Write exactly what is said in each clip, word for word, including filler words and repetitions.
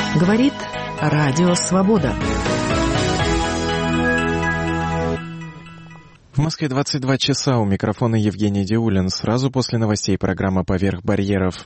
Говорит Радио Свобода. В Москве двадцать два часа, у микрофона Евгений Диулин. Сразу после новостей программа «Поверх барьеров».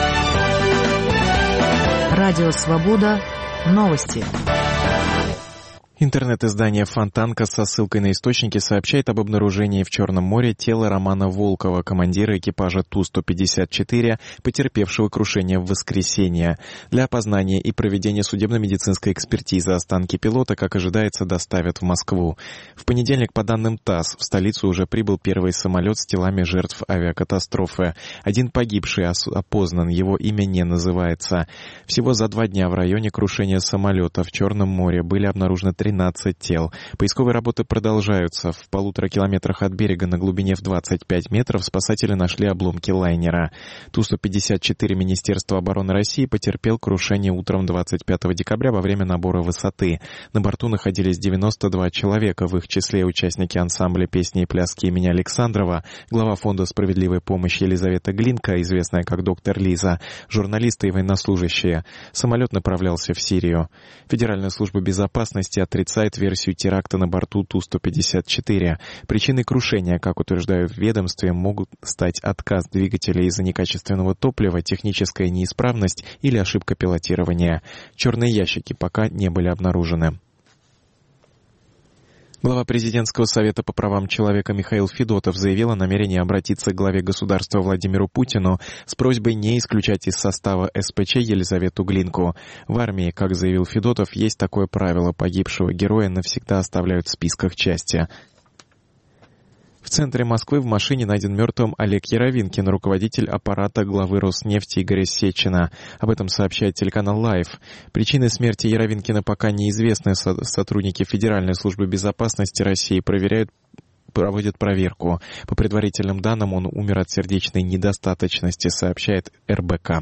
Радио Свобода. Новости. Интернет-издание «Фонтанка» со ссылкой на источники сообщает об обнаружении в Черном море тела Романа Волкова, командира экипажа Ту сто пятьдесят четыре, потерпевшего крушение в воскресенье. Для опознания и проведения судебно-медицинской экспертизы останки пилота, как ожидается, доставят в Москву. В понедельник, по данным ТАСС, в столицу уже прибыл первый самолет с телами жертв авиакатастрофы. Один погибший опознан, его имя не называется. Всего за два дня в районе крушения самолета в Черном море были обнаружены тринадцать тел. Поисковые работы продолжаются. В полутора километрах от берега на глубине в двадцать пять метров спасатели нашли обломки лайнера. Ту сто пятьдесят четыре Министерства обороны России потерпел крушение утром двадцать пятого декабря во время набора высоты. На борту находились девяносто два человека, в их числе участники ансамбля песни и пляски имени Александрова, глава фонда справедливой помощи Елизавета Глинка, известная как доктор Лиза, журналисты и военнослужащие. Самолет направлялся в Сирию. Федеральная служба безопасности отрицает версию теракта на борту Ту сто пятьдесят четыре. Причиной крушения, как утверждают в ведомстве, могут стать отказ двигателя из-за некачественного топлива, техническая неисправность или ошибка пилотирования. Черные ящики пока не были обнаружены. Глава президентского совета по правам человека Михаил Федотов заявил о намерении обратиться к главе государства Владимиру Путину с просьбой не исключать из состава эс пэ че Елизавету Глинку. В армии, как заявил Федотов, есть такое правило: погибшего героя навсегда оставляют в списках части. В центре Москвы в машине найден мертвым Олег Яровинкин, руководитель аппарата главы Роснефти Игоря Сечина. Об этом сообщает телеканал «Лайф». Причины смерти Яровинкина пока неизвестны. Сотрудники Федеральной службы безопасности России проверяют проводят проверку. По предварительным данным, он умер от сердечной недостаточности, сообщает эр бэ ка.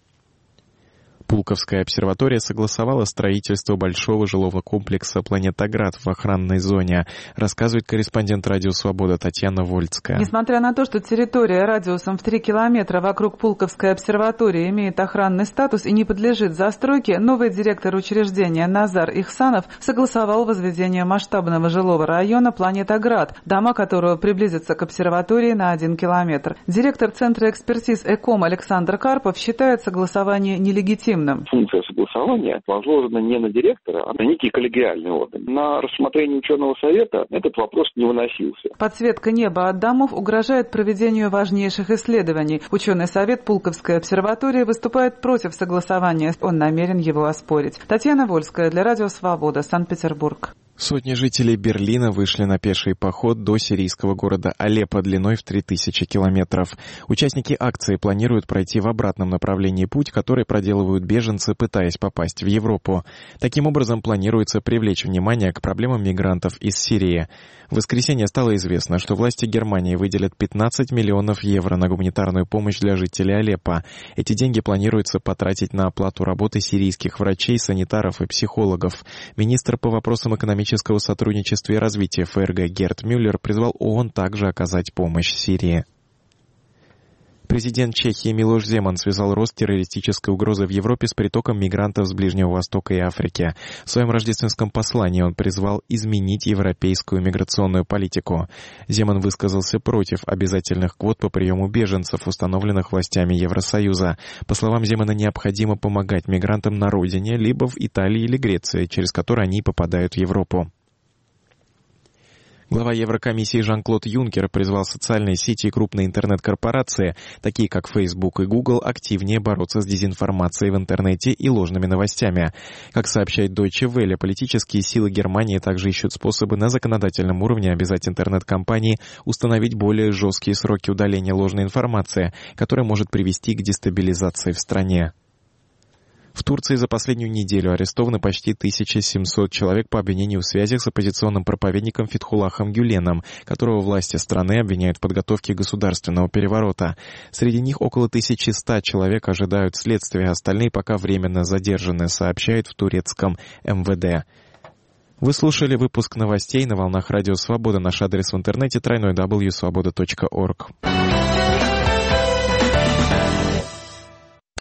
Пулковская обсерватория согласовала строительство большого жилого комплекса «Планетоград» в охранной зоне, рассказывает корреспондент «Радио Свобода» Татьяна Вольцкая. Несмотря на то, что территория радиусом в три километра вокруг Пулковской обсерватории имеет охранный статус и не подлежит застройке, новый директор учреждения Назар Ихсанов согласовал возведение масштабного жилого района «Планетоград», дома которого приблизятся к обсерватории на один километр. Директор Центра экспертиз ЭКОМ Александр Карпов считает согласование нелегитимным. Функция согласования возложена не на директора, а на некий коллегиальный орган. На рассмотрение ученого совета этот вопрос не выносился. Подсветка неба от домов угрожает проведению важнейших исследований. Ученый совет Пулковской обсерватории выступает против согласования. Он намерен его оспорить. Татьяна Вольская для Радио Свобода, Санкт-Петербург. Сотни жителей Берлина вышли на пеший поход до сирийского города Алеппо длиной в три тысячи километров. Участники акции планируют пройти в обратном направлении путь, который проделывают беженцы, пытаясь попасть в Европу. Таким образом, планируется привлечь внимание к проблемам мигрантов из Сирии. В воскресенье стало известно, что власти Германии выделят пятнадцать миллионов евро на гуманитарную помощь для жителей Алеппо. Эти деньги планируется потратить на оплату работы сирийских врачей, санитаров и психологов. Министр по вопросам экономического сотрудничества и развития эф эр гэ Герт Мюллер призвал ООН также оказать помощь Сирии. Президент Чехии Милош Земан связал рост террористической угрозы в Европе с притоком мигрантов с Ближнего Востока и Африки. В своем рождественском послании он призвал изменить европейскую миграционную политику. Земан высказался против обязательных квот по приему беженцев, установленных властями Евросоюза. По словам Земана, необходимо помогать мигрантам на родине, либо в Италии или Греции, через которые они попадают в Европу. Глава Еврокомиссии Жан-Клод Юнкер призвал социальные сети и крупные интернет-корпорации, такие как Facebook и Google, активнее бороться с дезинформацией в интернете и ложными новостями. Как сообщает Deutsche Welle, политические силы Германии также ищут способы на законодательном уровне обязать интернет-компании установить более жесткие сроки удаления ложной информации, которая может привести к дестабилизации в стране. В Турции за последнюю неделю арестованы почти тысяча семьсот человек по обвинению в связях с оппозиционным проповедником Фетхуллахом Гюленом, которого власти страны обвиняют в подготовке государственного переворота. Среди них около тысячи ста человек ожидают следствия, остальные пока временно задержаны, сообщают в турецком эм вэ дэ. Вы слушали выпуск новостей на волнах Радио Свобода. Наш адрес в интернете тройной дабл ю точка свобода точка орг.